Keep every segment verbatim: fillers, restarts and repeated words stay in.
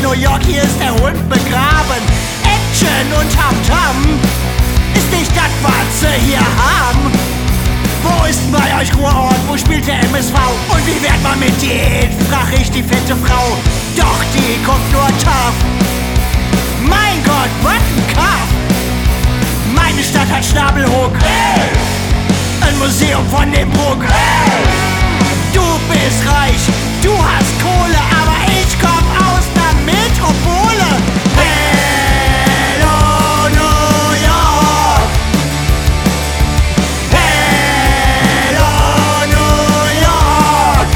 New York, hier ist der Hund begraben. Action und Tamtam ist nicht das, was sie hier haben. Wo ist denn bei euch Ruhrort, wo spielt der M S V? Und wie wird man mit Diät, frag ich die fette Frau. Doch die guckt nur tough. Mein Gott, was ein Kaff. Meine Stadt hat Schnabelhook. Hey! Ein Museum von dem Bruck. Hey! Du bist reich, du hast Kohle, aber ich komm aus ner Metropole. Hello, New York. Hello, New York.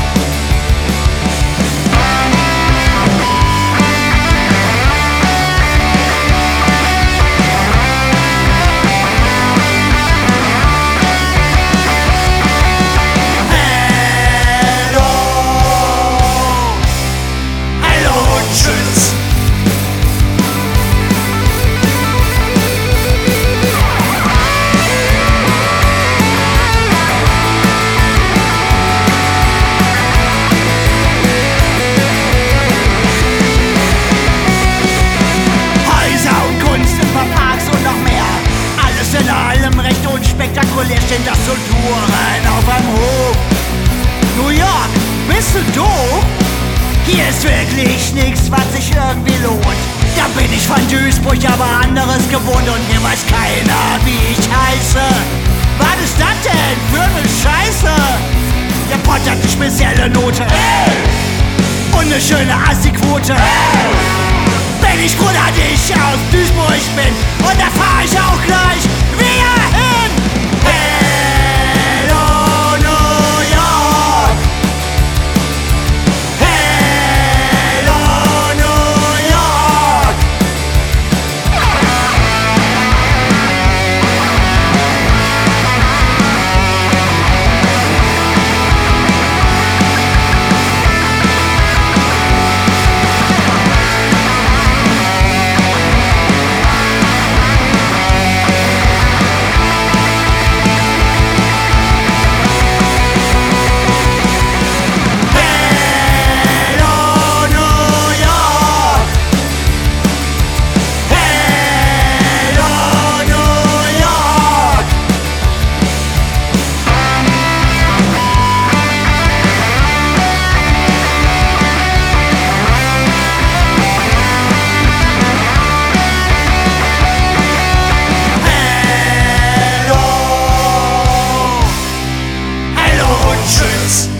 Tschüss. Häuser und Kunst, Parks und noch mehr. Alles in allem recht unspektakulär stehen das Sulturen auf einem Hof. New York, bist du doof? Hier ist wirklich nichts, was sich irgendwie lohnt. Da bin ich von Duisburg, aber anderes gewohnt. Und hier weiß keiner, wie ich heiße. Was ist das denn für eine Scheiße? Der Pott hat eine spezielle Note. Hey! Und eine schöne Assi-Quote. Hey! Bin ich froh, dass ich aus Duisburg bin. Und da fahr ich auch gleich wieder hin. Hello, New York. Tschüss.